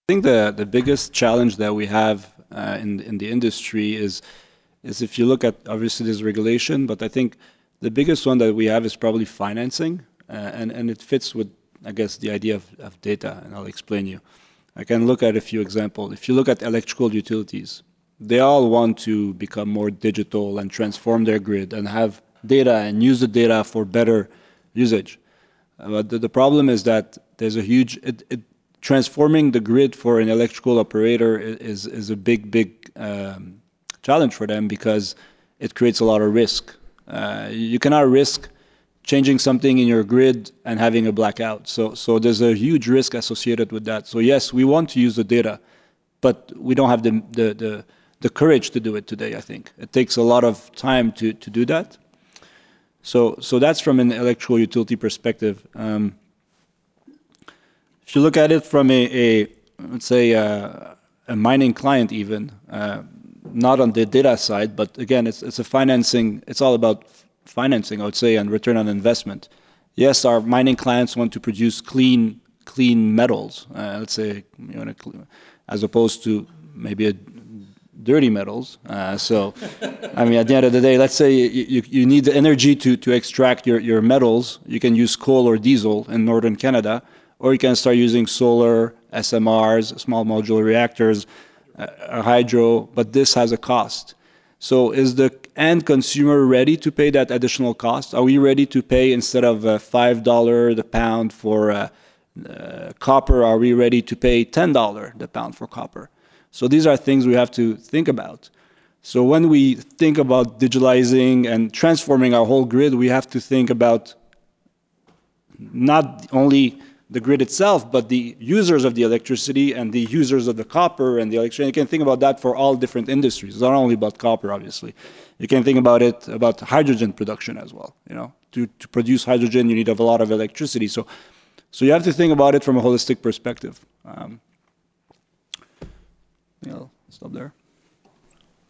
I think the biggest challenge that we have in the industry is if you look at obviously there's regulation, but I think the biggest one that we have is probably financing, and it fits with I guess the idea of data, and I'll explain you. I can look at a few examples. If you look at electrical utilities, they all want to become more digital and transform their grid and have data and use the data for better usage. But the problem is that there's a huge transforming the grid for an electrical operator is a big challenge for them because it creates a lot of risk. You cannot risk changing something in your grid and having a blackout. So there's a huge risk associated with that. So yes, we want to use the data, but we don't have the courage to do it today, I think. It takes a lot of time to do that. So that's from an electrical utility perspective. If you look at it from let's say a mining client even, not on the data side, but again, it's a financing. It's all about financing, I would say, and return on investment. Yes, our mining clients want to produce clean metals. Let's say as opposed to maybe a dirty metals. I mean, at the end of the day, let's say you need the energy to extract your metals. You can use coal or diesel in northern Canada, or you can start using solar, SMRs, small modular reactors, hydro, but this has a cost. So is the end consumer ready to pay that additional cost? Are we ready to pay instead of $5 the pound for copper, are we ready to pay $10 the pound for copper? So these are things we have to think about. So when we think about digitalizing and transforming our whole grid, we have to think about not only the grid itself, but the users of the electricity and the users of the copper and the electricity. You can think about that for all different industries. It's not only about copper, obviously. You can think about it about hydrogen production as well. To produce hydrogen, you need a lot of electricity. So you have to think about it from a holistic perspective. I'll stop there.